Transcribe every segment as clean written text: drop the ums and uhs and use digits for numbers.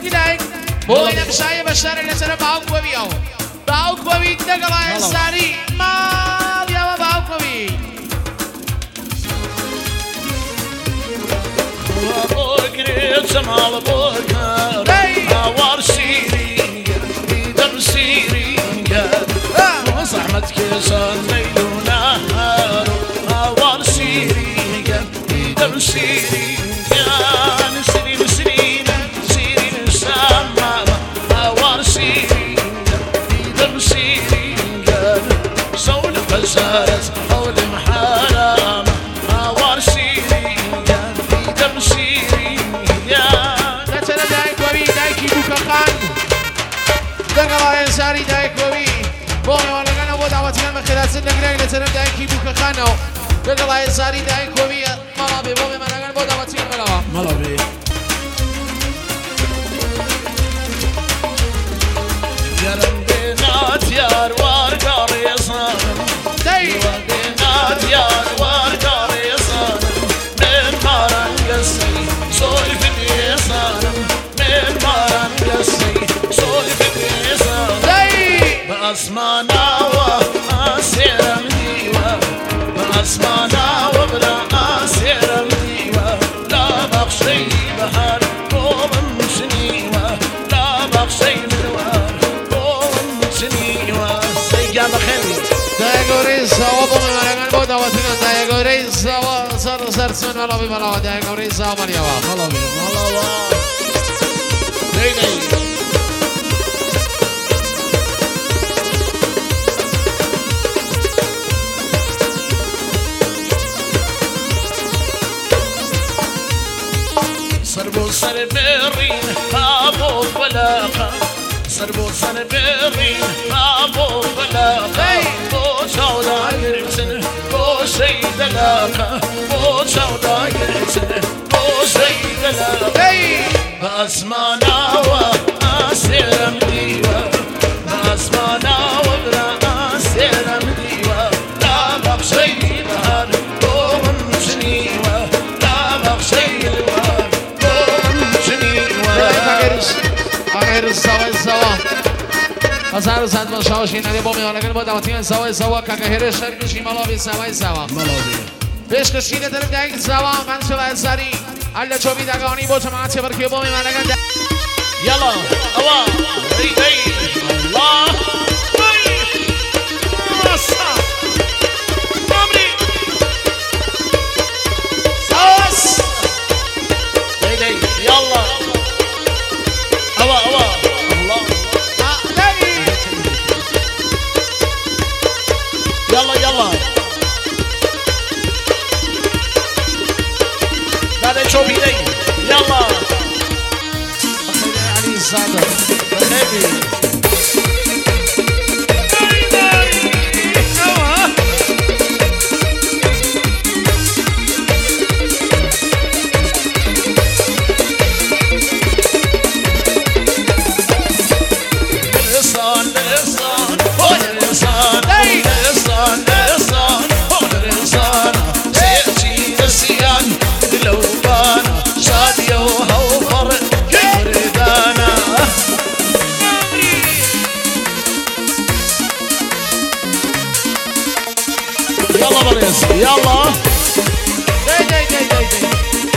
سادی لایک بۆی نەمشایە بە شارە لەسەر باوک بەبیەوە باوک بەبیت لەگەڵایە ساری ماڵیەوە باوک بەبیت بۆگرێت جەماڵ بۆکار هاوار شیرینگە دیدەم شیرینگە زەحمەت کێشان لەیل و نەهار هاوار شیرینگە دیدەم شیرینگە شیرین شیرین شیرین شەمامە هاوار شیرینگە دیدەم شیرینگە شەو لە بەشارەت هەولم حرامە هاوار شیرینگە دیدەم شیرینگە لەسەرە دایک بەبی دایکی بووکەخان لەگەڵایە ساری دایک بەبی بۆ میوانەکانە بۆ داوەتیان بە خێراتچن لەگرێک لەسەرم دایکی بووکەخانەوە لەگەڵایە ساری دایک بەبی ماڵا بێ بۆ میوانەکان بۆ داوەتیان بەرەوە مەڵە بێ گەرم بێنات یار وارگا ڕێزانم بێنات یار وارگا ڕێزانم من ماران گەسی زۆری بێزانم من ماران گەسی زۆری بێزانم بە ئەسماناوە ئاسێرم دیوە بە ئەسماناوە برا ئاسێرم دیوە لا بەخشەی بەهار بۆڵم چنیوە لا بەخشەی منوار بۆڵم چنیوە سەیگا بەخێوی دایگەورەی زاوە بۆ میوانەکان بۆ داوەتیان دایگەورەی زاوە سەر چمن مەڵاوی بەڵاوە دایگەورەی زاوە مەریەوە مەڵە بێ مەڵەوە دەی سر بۆ سەر بێڕین بۆ بەلاقە سەر بۆ سەر بێڕین بۆ بەلاقە بۆ چاوداگرچن بۆ شەی دەلاقە بۆ چاوداگرچن بۆ شەی دەلاقە بە ئەسماناوە ئاسێرم دیوە بە ئەسماناوە برا ئاسێرم دیوە لا بەخشەی بەهار بۆم چنیوە لا بەخشەی لوار آخر زاوە 1900 شاوشینەری بۆ میوانەکان بۆ داوەتیان زاوە کاکە هێرە شەرکشی مەڵاوی زاوای زاوە پێشکەشینە دەرم دایک زاوە مانچەڵای ساری هەر لە چۆبی داگەوانی بۆ جەماعەتی بەرکێ بۆ میوانەکان یاڵا ئەوە دەی الله يلا هوا الله يلا يلا بعد شوف ايدي يلا علي الصادق بخيبي يلا داي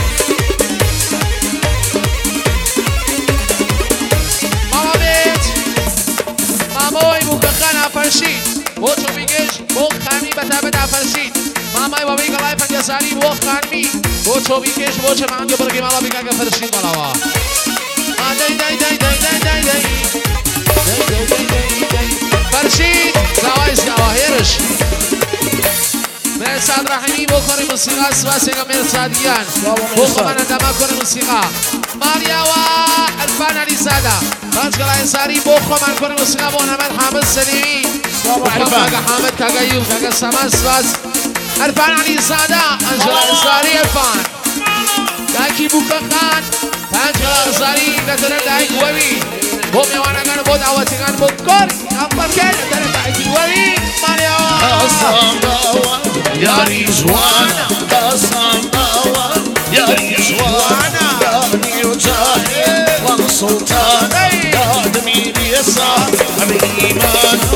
ماما بيت مامای بوکەخانە فەرشید بۆ چۆبیگەش بۆ خانمی بەتابەت ئافەرشید مامای بەبێ گەڵای 50 سالی بۆ خانمی بۆ چۆبیگەش بۆ چەمانگە بڕگەی ماڵا بیکاکە فەرشید بەڵاوە داي فەرشید زاوای زاوە هێرش مرساد رحیمی بۆ کۆڕی موسیقا سواسێکە مرسادیان بۆ خۆمانە دەما کۆڕی موسیقا ماریاوە ئەلفان علیزادە باشگەڵای ساری بۆ خۆمان کۆڕی موسیقا بۆ نەمەد حامد سەلیمی کاکە حامد کاکە یوب کاکە سەمان سواس ئەلفان علیزادە ئەنجەڵای ساری ئەلفان دایکی بووکەخان پانجەڵای ساری لەتەرە دایک وەوی بۆ میوانەکان بۆ داوەتیەکان بۆ کۆڕی ئەمپەرکێن لەتەرە دایکی وەوی ماریاوە ياري جوانا قسم دوا ياري جوانا داني وجاهي وانصر سلطان دادمی بیسا الإيمان